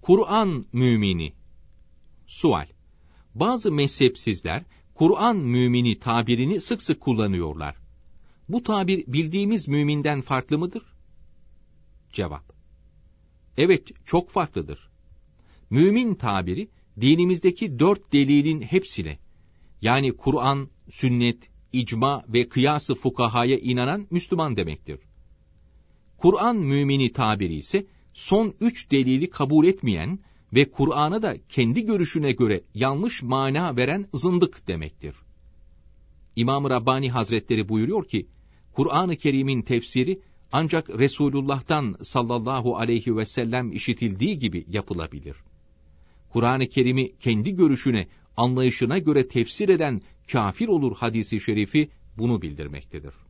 Kur'an mümini. Sual: Bazı mezhepsizler Kur'an mümini tabirini sık sık kullanıyorlar. Bu tabir bildiğimiz müminden farklı mıdır? Cevap: Evet, çok farklıdır. Mümin tabiri, dinimizdeki 4 delilin hepsine, yani Kur'an, sünnet, icma ve kıyas-ı fukahaya inanan Müslüman demektir. Kur'an mümini tabiri ise, son 3 delili kabul etmeyen ve Kur'an'a da kendi görüşüne göre yanlış mana veren zındık demektir. İmam-ı Rabbani Hazretleri buyuruyor ki, Kur'an-ı Kerim'in tefsiri ancak Resulullah'tan sallallahu aleyhi ve sellem işitildiği gibi yapılabilir. Kur'an-ı Kerim'i kendi görüşüne, anlayışına göre tefsir eden kafir olur hadisi şerifi bunu bildirmektedir.